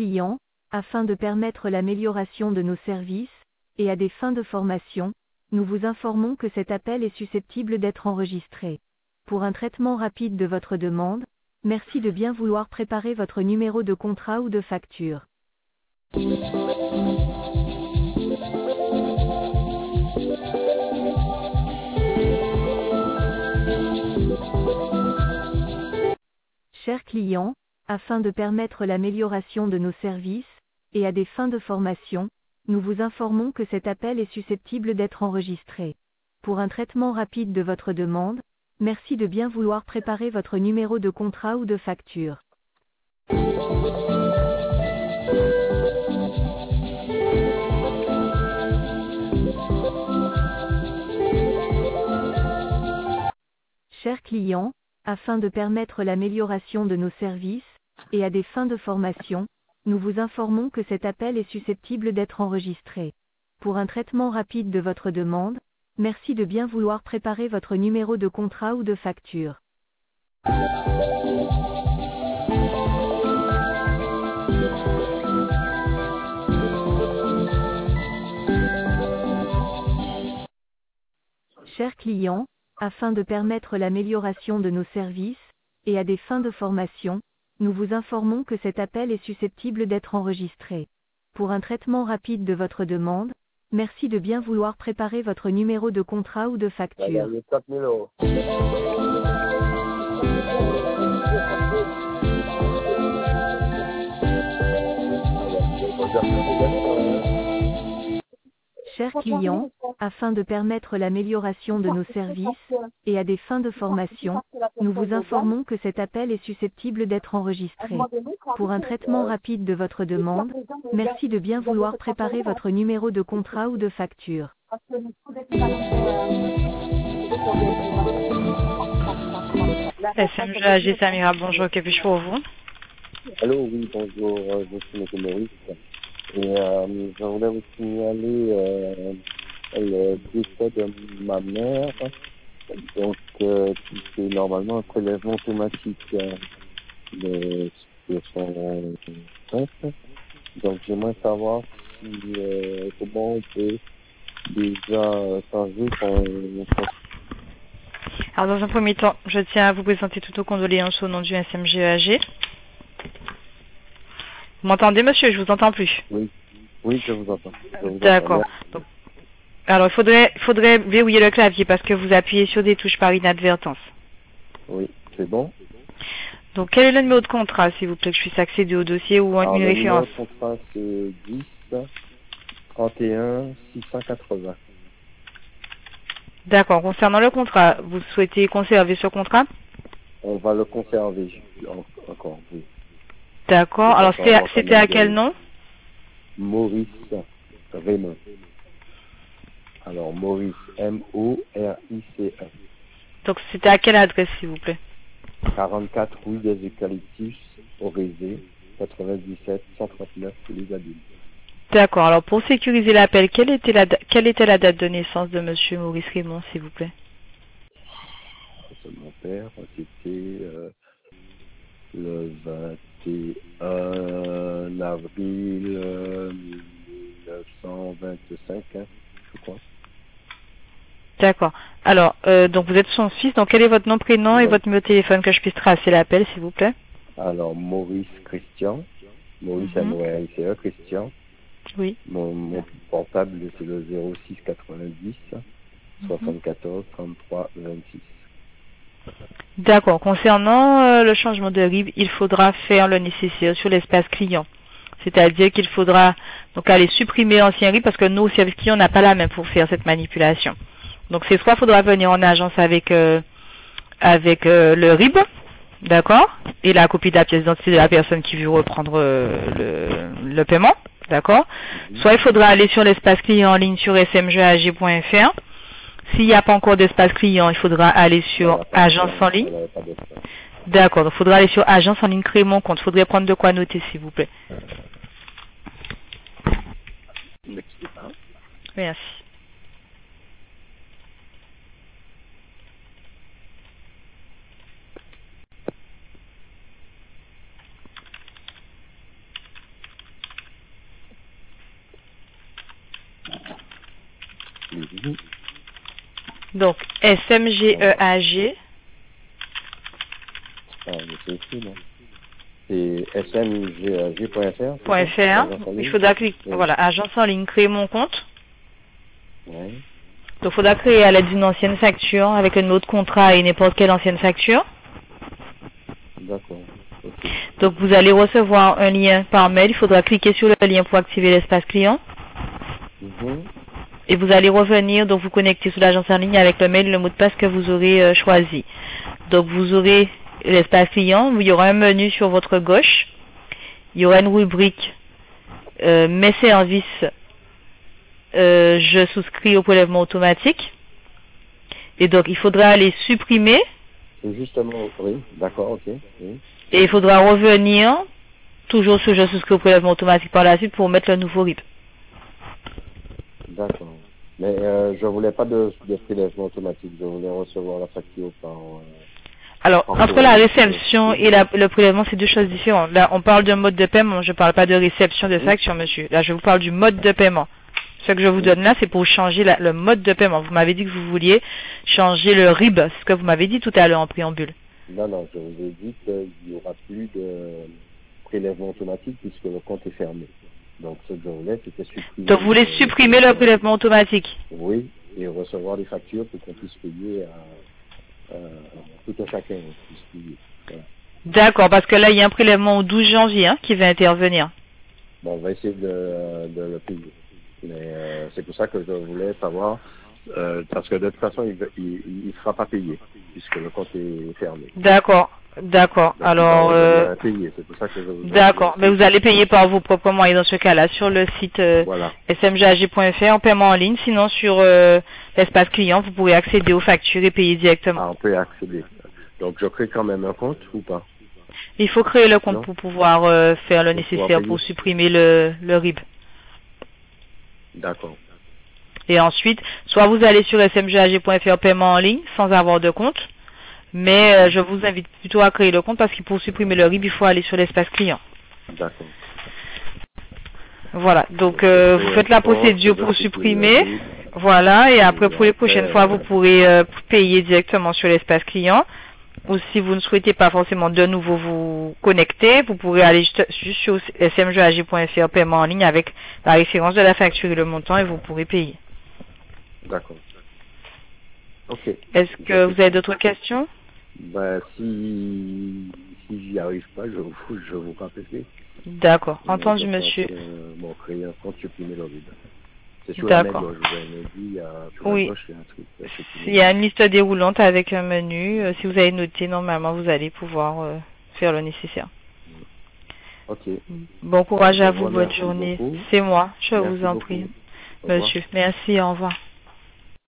client, afin de permettre l'amélioration de nos services, et à des fins de formation, nous vous informons que cet appel est susceptible d'être enregistré. Pour un traitement rapide de votre demande, merci de bien vouloir préparer votre numéro de contrat ou de facture. Chers clients, afin de permettre l'amélioration de nos services, et à des fins de formation, nous vous informons que cet appel est susceptible d'être enregistré. Pour un traitement rapide de votre demande, merci de bien vouloir préparer votre numéro de contrat ou de facture. Chers clients, afin de permettre l'amélioration de nos services, et à des fins de formation, nous vous informons que cet appel est susceptible d'être enregistré. Pour un traitement rapide de votre demande, merci de bien vouloir préparer votre numéro de contrat ou de facture. Chers clients, afin de permettre l'amélioration de nos services, et à des fins de formation, nous vous informons que cet appel est susceptible d'être enregistré. Pour un traitement rapide de votre demande, merci de bien vouloir préparer votre numéro de contrat ou de facture. Chers clients, afin de permettre l'amélioration de nos services, et à des fins de formation, nous vous informons que cet appel est susceptible d'être enregistré. Pour un traitement rapide de votre demande, merci de bien vouloir préparer votre numéro de contrat ou de facture. SMG AG Samira, bonjour, que puis-je pour vous? Allô, oui, bonjour, je suis M. Maurice. Et je voulais vous signaler le décès de ma mère. Donc, c'est normalement un prélèvement automatique de son compte. Donc, j'aimerais savoir si, comment on peut déjà changer son. Alors, dans un premier temps, je tiens à vous présenter toutes nos condoléances au nom du SMG AG. Vous m'entendez, monsieur? Je vous entends plus. Oui, oui, je vous entends. D'accord. Alors, il faudrait verrouiller le clavier parce que vous appuyez sur des touches par inadvertance. Oui, c'est bon. Donc, quel est le numéro de contrat, s'il vous plaît, que je puisse accéder au dossier ou une référence? Le numéro de contrat, c'est 10 31 680. D'accord. Concernant le contrat, vous souhaitez conserver ce contrat? On va le conserver encore, oui. D'accord. Alors, c'était à quel nom? Maurice Raymond. Alors, Maurice, M-O-R-I-C-E. Donc, c'était à quelle adresse, s'il vous plaît? 44 rue des Eucalyptus, Orézé, 97 139 Les Adultes. D'accord. Alors, pour sécuriser l'appel, quelle était la date de naissance de monsieur Maurice Raymond, s'il vous plaît? Mon père, c'était le 21 avril 1925, je crois. D'accord. Alors, donc vous êtes son fils, donc quel est votre nom, prénom et votre numéro de téléphone que je puisse tracer l'appel, s'il vous plaît? Alors, Maurice Christian, Maurice M-O-R-I-C-E, Christian. Oui. Mon portable, c'est le 06 90 74 33 26. D'accord. Concernant le changement de RIB, il faudra faire le nécessaire sur l'espace client. C'est-à-dire qu'il faudra donc aller supprimer l'ancien RIB parce que nous, au service client, on n'a pas la main pour faire cette manipulation. Donc c'est soit il faudra venir en agence avec le RIB, d'accord, et la copie de la pièce d'identité de la personne qui veut reprendre le paiement, d'accord. Soit il faudra aller sur l'espace client en ligne sur smgag.fr. S'il n'y a pas encore d'espace client, il faudra aller sur agence en ligne. D'accord, donc il faudra aller sur agence en ligne, créer mon compte. Il faudrait prendre de quoi noter, s'il vous plaît. Merci. plus. Donc, SMGEAG. Ah, mais c'est écrit, non? C'est smgag.fr. Il faudra cliquer, voilà, agence en ligne, créer mon compte. Ouais. Donc, il faudra créer à l'aide d'une ancienne facture avec un numéro de contrat et n'importe quelle ancienne facture. D'accord. Okay. Donc, vous allez recevoir un lien par mail. Il faudra cliquer sur le lien pour activer l'espace client. Et vous allez revenir, donc vous connecter sur l'agence en ligne avec le mail et le mot de passe que vous aurez choisi. Donc, vous aurez l'espace client, il y aura un menu sur votre gauche. Il y aura une rubrique mes services. Je souscris au prélèvement automatique. Et donc, il faudra aller supprimer. Justement, oui, d'accord, ok. Oui. Et il faudra revenir, toujours sur je souscris au prélèvement automatique par la suite pour mettre le nouveau RIB. D'accord. Mais je voulais pas de prélèvement automatique, je voulais recevoir la facture par... Alors, entre la réception et le prélèvement, c'est deux choses différentes. Là, on parle d'un mode de paiement, je ne parle pas de réception de facture, monsieur. Là, je vous parle du mode de paiement. Ce que je vous donne là, c'est pour changer le mode de paiement. Vous m'avez dit que vous vouliez changer le RIB, c'est ce que vous m'avez dit tout à l'heure en préambule. Non, je vous ai dit qu'il n'y aura plus de prélèvement automatique puisque le compte est fermé. Donc, ce que je voulais, c'était supprimer... Donc, vous voulez supprimer le prélèvement automatique? Oui, et recevoir des factures pour qu'on puisse payer tout un chacun. Voilà. D'accord, parce que là, il y a un prélèvement au 12 janvier qui va intervenir. Bon, on va essayer de le payer. Mais c'est pour ça que je voulais savoir, parce que de toute façon, il ne sera pas payé, puisque le compte est fermé. D'accord. Alors, payer, c'est pour ça que je vous d'accord, mais vous allez payer par vos propres moyens dans ce cas-là, sur le site voilà. smgag.fr en paiement en ligne. Sinon, sur l'espace client, vous pouvez accéder aux factures et payer directement. Ah, on peut accéder. Donc, je crée quand même un compte ou pas? Il faut créer le compte pour pouvoir faire le nécessaire pour supprimer le RIB. D'accord. Et ensuite, soit vous allez sur smgag.fr paiement en ligne sans avoir de compte, mais je vous invite plutôt à créer le compte parce que pour supprimer le RIB, il faut aller sur l'espace client. D'accord. Voilà, donc vous faites la procédure pour supprimer, voilà, et après pour les prochaines fois, vous pourrez payer directement sur l'espace client. Ou si vous ne souhaitez pas forcément de nouveau vous connecter, vous pourrez aller juste sur smgag.fr paiement en ligne avec la référence de la facture et le montant et vous pourrez payer. D'accord. Ok. Est-ce que vous avez d'autres questions? Ben, si j'y arrive pas, je vous rappellerai. D'accord. Entendu, monsieur. Bon, créer un compte, supprimer le RIB. C'est sur la main gauche, vous avez dit, sur la gauche, il y a un truc. Il y a une liste déroulante avec un menu. Si vous avez noté, normalement, vous allez pouvoir faire le nécessaire. Ok. Bon courage à vous, bonne journée. C'est moi, je vous en prie. Monsieur, merci, au revoir.